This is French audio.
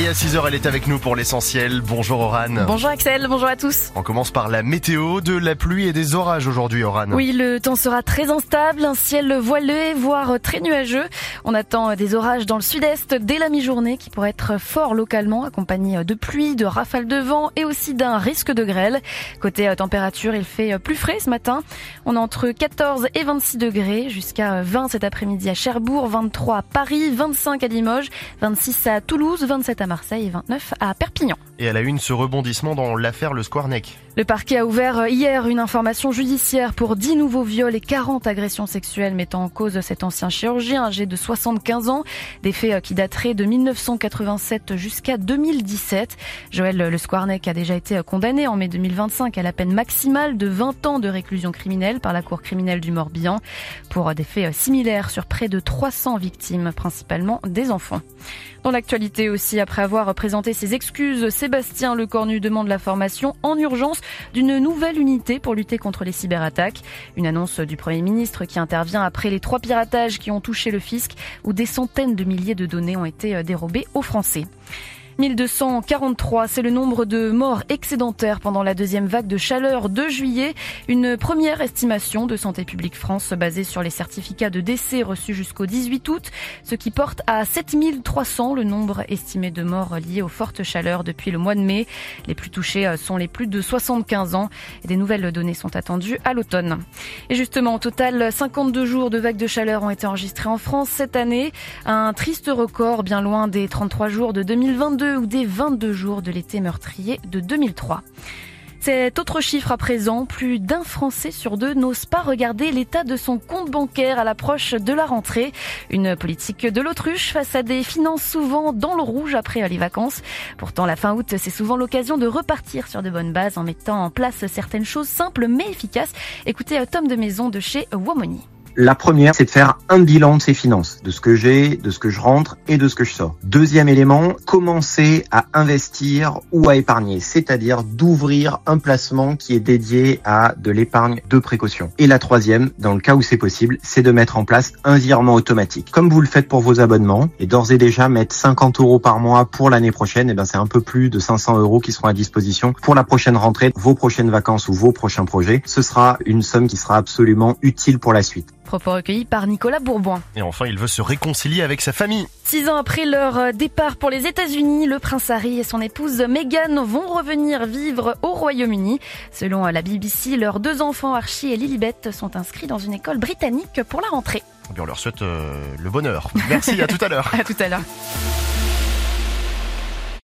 Et à 6h, elle est avec nous pour l'essentiel. Bonjour Aurane. Bonjour Axel, bonjour à tous. On commence par la météo, de la pluie et des orages aujourd'hui, Aurane. Oui, le temps sera très instable, un ciel voilé, voire très nuageux. On attend des orages dans le sud-est dès la mi-journée qui pourraient être forts localement, accompagnés de pluie, de rafales de vent et aussi d'un risque de grêle. Côté température, il fait plus frais ce matin. On a entre 14 et 26 degrés, jusqu'à 20 cet après-midi à Cherbourg, 23 à Paris, 25 à Limoges, 26 à Toulouse, 27 à Marseille et 29 à Perpignan. Et à la une, ce rebondissement dans l'affaire Le Squarnec. Le parquet a ouvert hier une information judiciaire pour 10 nouveaux viols et 40 agressions sexuelles mettant en cause cet ancien chirurgien âgé de 75 ans. Des faits qui dateraient de 1987 jusqu'à 2017. Joël Le Squarnec a déjà été condamné en mai 2025 à la peine maximale de 20 ans de réclusion criminelle par la Cour criminelle du Morbihan pour des faits similaires sur près de 300 victimes, principalement des enfants. Dans l'actualité aussi, après avoir présenté ses excuses, Sébastien Lecornu demande la formation en urgence d'une nouvelle unité pour lutter contre les cyberattaques. Une annonce du Premier ministre qui intervient après les 3 piratages qui ont touché le fisc où des centaines de milliers de données ont été dérobées aux Français. 1243, c'est le nombre de morts excédentaires pendant la deuxième vague de chaleur de juillet. Une première estimation de Santé publique France basée sur les certificats de décès reçus jusqu'au 18 août, ce qui porte à 7300 le nombre estimé de morts liés aux fortes chaleurs depuis le mois de mai. Les plus touchés sont les plus de 75 ans et des nouvelles données sont attendues à l'automne. Et justement, au total, 52 jours de vagues de chaleur ont été enregistrés en France cette année. Un triste record bien loin des 33 jours de 2022 ou des 22 jours de l'été meurtrier de 2003. Cet autre chiffre à présent, plus d'un Français sur 2 n'ose pas regarder l'état de son compte bancaire à l'approche de la rentrée. Une politique de l'autruche face à des finances souvent dans le rouge après les vacances. Pourtant, la fin août, c'est souvent l'occasion de repartir sur de bonnes bases en mettant en place certaines choses simples mais efficaces. Écoutez Tom de Maison de chez Womoni. La première, c'est de faire un bilan de ses finances, de ce que j'ai, de ce que je rentre et de ce que je sors. Deuxième élément, commencer à investir ou à épargner, c'est-à-dire d'ouvrir un placement qui est dédié à de l'épargne de précaution. Et la troisième, dans le cas où c'est possible, c'est de mettre en place un virement automatique. Comme vous le faites pour vos abonnements, et d'ores et déjà mettre 50 € par mois pour l'année prochaine, c'est un peu plus de 500 € qui seront à disposition pour la prochaine rentrée, vos prochaines vacances ou vos prochains projets. Ce sera une somme qui sera absolument utile pour la suite. Propos recueillis par Nicolas Bourboin. Et enfin, il veut se réconcilier avec sa famille. 6 ans après leur départ pour les États-Unis, le prince Harry et son épouse Meghan vont revenir vivre au Royaume-Uni. Selon la BBC, leurs 2 enfants Archie et Lilibet sont inscrits dans une école britannique pour la rentrée. On leur souhaite le bonheur. Merci, à tout à l'heure. À tout à l'heure.